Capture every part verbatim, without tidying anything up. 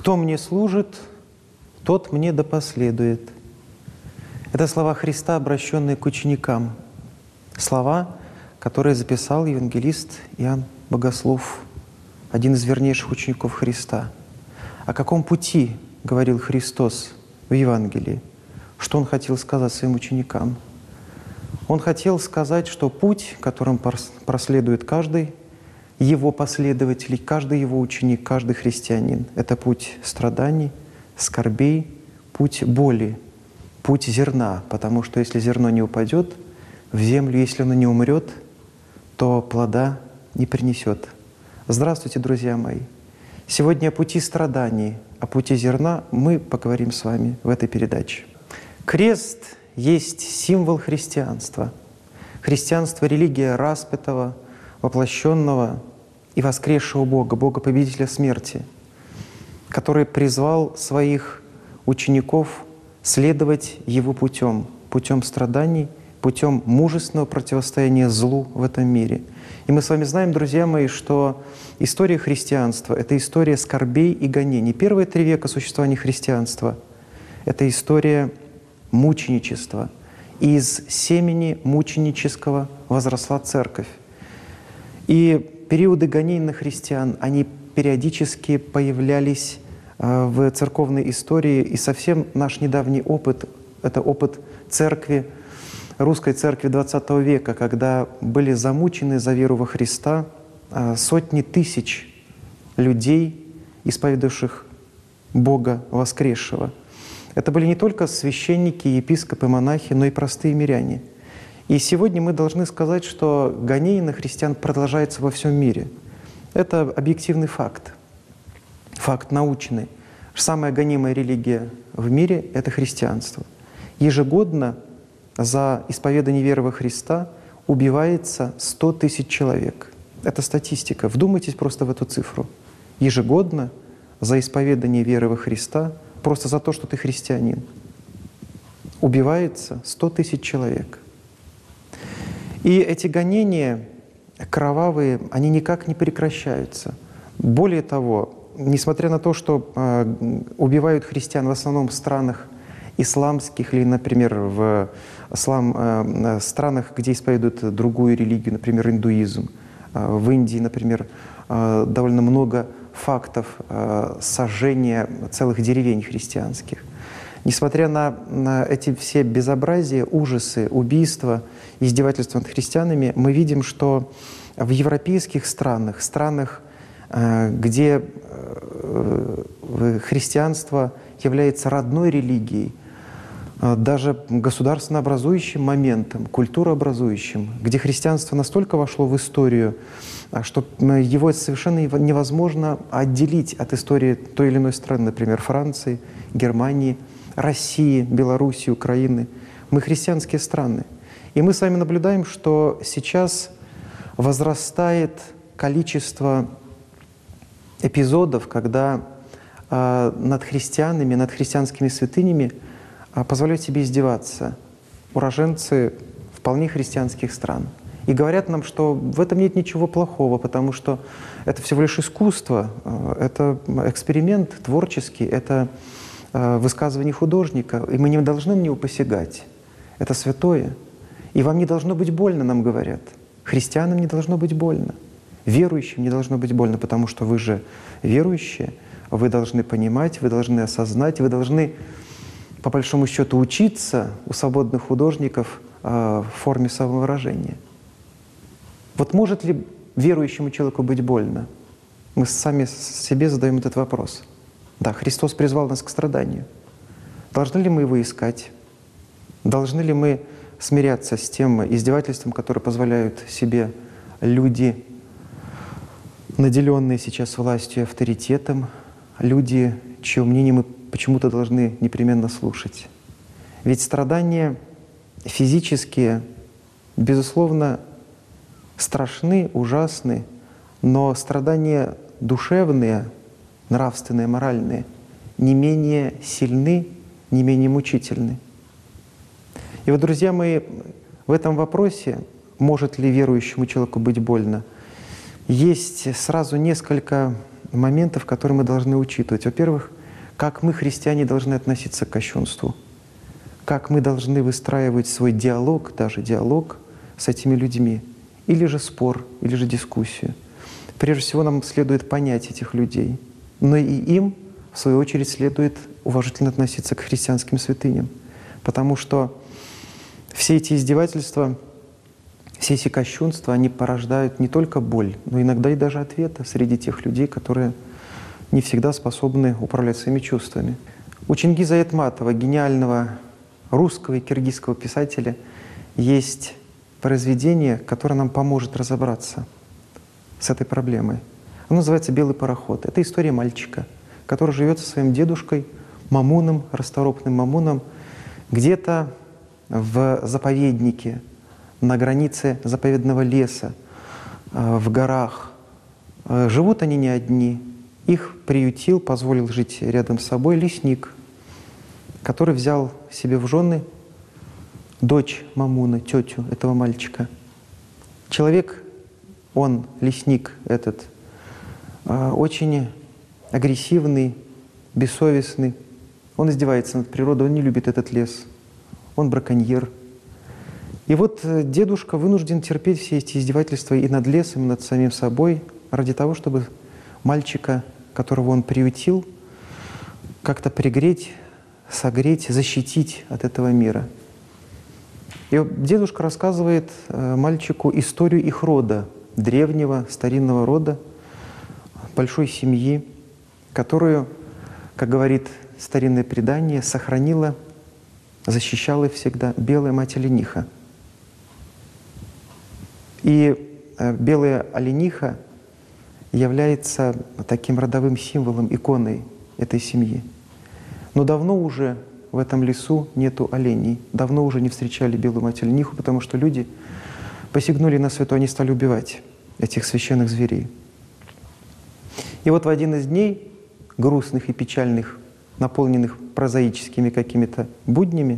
«Кто мне служит, тот мне да последует». Это слова Христа, обращенные к ученикам. Слова, которые записал евангелист Иоанн Богослов, один из вернейших учеников Христа. О каком пути говорил Христос в Евангелии? Что Он хотел сказать своим ученикам? Он хотел сказать, что путь, которым проследует каждый Его последователь, каждый Его ученик, каждый христианин, это путь страданий, скорбей, путь боли, путь зерна, потому что если зерно не упадет в землю, если оно не умрет, то плода не принесет. Здравствуйте, друзья мои! Сегодня о пути страданий, о пути зерна мы поговорим с вами в этой передаче. Крест есть символ христианства. Христианство — религия распятого, воплощенного и воскресшего Бога, Бога-победителя смерти, который призвал своих учеников следовать Его путем, путем страданий, путем мужественного противостояния злу в этом мире. И мы с вами знаем, друзья мои, что история христианства — это история скорбей и гонений. Первые три века существования христианства — это история мученичества. Из семени мученического возросла церковь. И периоды гонений на христиан, они периодически появлялись в церковной истории. И совсем наш недавний опыт — это опыт церкви, русской церкви двадцатого века, когда были замучены за веру во Христа сотни тысяч людей, исповедовавших Бога воскресшего. Это были не только священники, епископы, монахи, но и простые миряне. И сегодня мы должны сказать, что гонение на христиан продолжается во всем мире. Это объективный факт, факт научный. Самая гонимая религия в мире — это христианство. Ежегодно за исповедание веры во Христа убивается сто тысяч человек. Это статистика. Вдумайтесь просто в эту цифру. Ежегодно за исповедание веры во Христа, просто за то, что ты христианин, убивается сто тысяч человек. И эти гонения кровавые, они никак не прекращаются. Более того, несмотря на то, что э, убивают христиан в основном в странах исламских или, например, в ислам, э, странах, где исповедуют другую религию, например, индуизм. Э, в Индии, например, э, довольно много фактов э, сожжения целых деревень христианских. Несмотря на, на эти все безобразия, ужасы, убийства, издевательства над христианами, мы видим, что в европейских странах, странах, э, где э, христианство является родной религией, даже государственнообразующим моментом, культурообразующим, где христианство настолько вошло в историю, что его совершенно невозможно отделить от истории той или иной страны, например, Франции, Германии, России, Белоруссии, Украины. Мы христианские страны. И мы с вами наблюдаем, что сейчас возрастает количество эпизодов, когда э, над христианами, над христианскими святынями позволяют себе издеваться уроженцы вполне христианских стран. И говорят нам, что в этом нет ничего плохого, потому что это всего лишь искусство, это эксперимент творческий, это высказывание художника, и мы не должны на него посягать. Это святое. И вам не должно быть больно, нам говорят. Христианам не должно быть больно. Верующим не должно быть больно, потому что вы же верующие, вы должны понимать, вы должны осознать, вы должны по большому счету учиться у свободных художников э, в форме самовыражения. Вот может ли верующему человеку быть больно? Мы сами себе задаем этот вопрос. Да, Христос призвал нас к страданию. Должны ли мы его искать? Должны ли мы смиряться с тем издевательством, которое позволяют себе люди, наделенные сейчас властью и авторитетом, люди, чье мнение мы почему-то должны непременно слушать? Ведь страдания физические, безусловно, страшны, ужасны, но страдания душевные, нравственные, моральные не менее сильны, не менее мучительны. И вот, друзья мои, в этом вопросе, может ли верующему человеку быть больно, есть сразу несколько моментов, которые мы должны учитывать. Во-первых, как мы, христиане, должны относиться к кощунству, как мы должны выстраивать свой диалог, даже диалог с этими людьми, или же спор, или же дискуссию. Прежде всего, нам следует понять этих людей, но и им, в свою очередь, следует уважительно относиться к христианским святыням, потому что все эти издевательства, все эти кощунства, они порождают не только боль, но иногда и даже ответы среди тех людей, которые не всегда способны управлять своими чувствами. У Чингиза Айтматова, гениального русского и киргизского писателя, есть произведение, которое нам поможет разобраться с этой проблемой. Оно называется «Белый пароход». Это история мальчика, который живет со своим дедушкой Мамуном, расторопным Мамуном, где-то в заповеднике, на границе заповедного леса, в горах. Живут они не одни. Их приютил, позволил жить рядом с собой лесник, который взял себе в жены дочь Мамуна, тетю этого мальчика. Человек, он, лесник этот, очень агрессивный, бессовестный. Он издевается над природой, он не любит этот лес. Он браконьер. И вот дедушка вынужден терпеть все эти издевательства и над лесом, и над самим собой, ради того, чтобы мальчика, которого он приютил, как-то пригреть, согреть, защитить от этого мира. И дедушка рассказывает мальчику историю их рода, древнего, старинного рода, большой семьи, которую, как говорит старинное предание, сохранила, защищала всегда белая мать олениха. И белая олениха является таким родовым символом, иконой этой семьи. Но давно уже в этом лесу нету оленей, давно уже не встречали белую мать олениху, потому что люди посягнули на святое, они стали убивать этих священных зверей. И вот в один из дней, грустных и печальных, наполненных прозаическими какими-то буднями,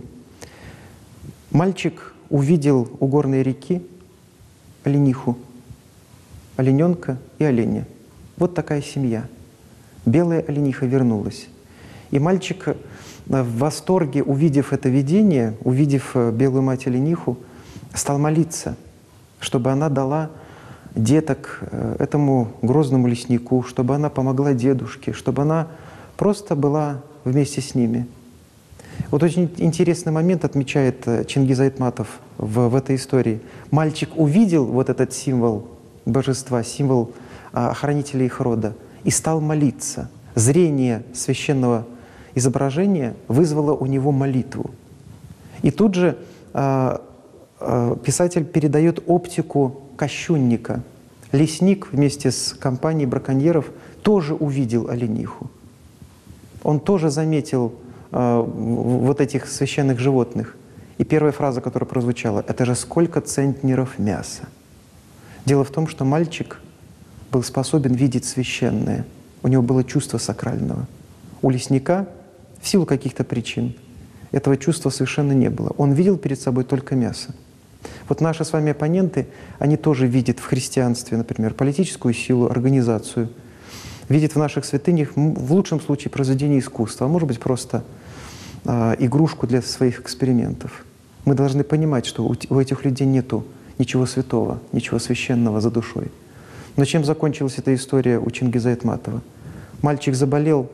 мальчик увидел у горной реки олениху, олененка и оленя. Вот такая семья. Белая олениха вернулась. И мальчик в восторге, увидев это видение, увидев белую мать олениху, стал молиться, чтобы она дала деток этому грозному леснику, чтобы она помогла дедушке, чтобы она просто была вместе с ними. Вот очень интересный момент отмечает Чингиз Айтматов в, в этой истории. Мальчик увидел вот этот символ божества, символ а, охранителя их рода, и стал молиться. Зрение священного изображения вызвало у него молитву. И тут же а, а, писатель передает оптику кощунника. Лесник вместе с компанией браконьеров тоже увидел олениху. Он тоже заметил э, вот этих священных животных. И первая фраза, которая прозвучала, это же сколько центнеров мяса. Дело в том, что мальчик был способен видеть священное. У него было чувство сакрального. У лесника, в силу каких-то причин, этого чувства совершенно не было. Он видел перед собой только мясо. Вот наши с вами оппоненты, они тоже видят в христианстве, например, политическую силу, организацию, видят в наших святынях в лучшем случае произведение искусства, а может быть просто э, игрушку для своих экспериментов. Мы должны понимать, что у, у этих людей нету ничего святого, ничего священного за душой. Но чем закончилась эта история у Чингиза Айтматова? Мальчик заболел,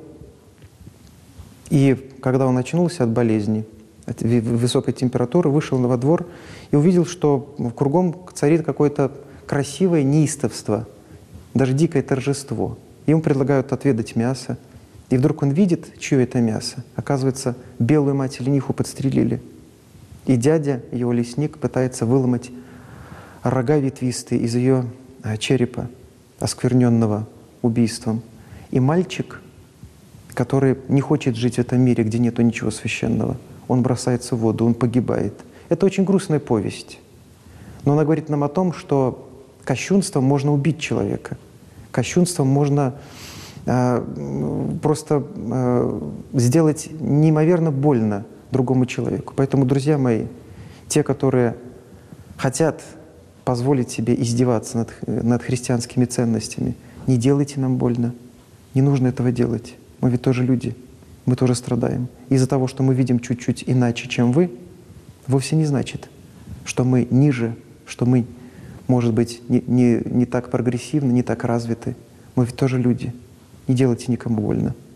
и когда он очнулся от болезни, от высокой температуры, вышел во двор и увидел, что кругом царит какое-то красивое неистовство, даже дикое торжество. Ему предлагают отведать мясо, и вдруг он видит, чье это мясо. Оказывается, белую мать олениху подстрелили. И дядя, его лесник, пытается выломать рога ветвистые из ее черепа, оскверненного убийством. И мальчик, который не хочет жить в этом мире, где нету ничего священного, он бросается в воду, он погибает. Это очень грустная повесть. Но она говорит нам о том, что кощунством можно убить человека. Кощунством можно э, просто э, сделать неимоверно больно другому человеку. Поэтому, друзья мои, те, которые хотят позволить себе издеваться над, над христианскими ценностями, не делайте нам больно, Не нужно этого делать. Мы ведь тоже люди, мы тоже страдаем. Из-за того, что мы видим чуть-чуть иначе, чем вы, вовсе не значит, что мы ниже, что мы, может быть, не, не, не так прогрессивны, не так развиты. Мы ведь тоже люди. Не делайте никому больно.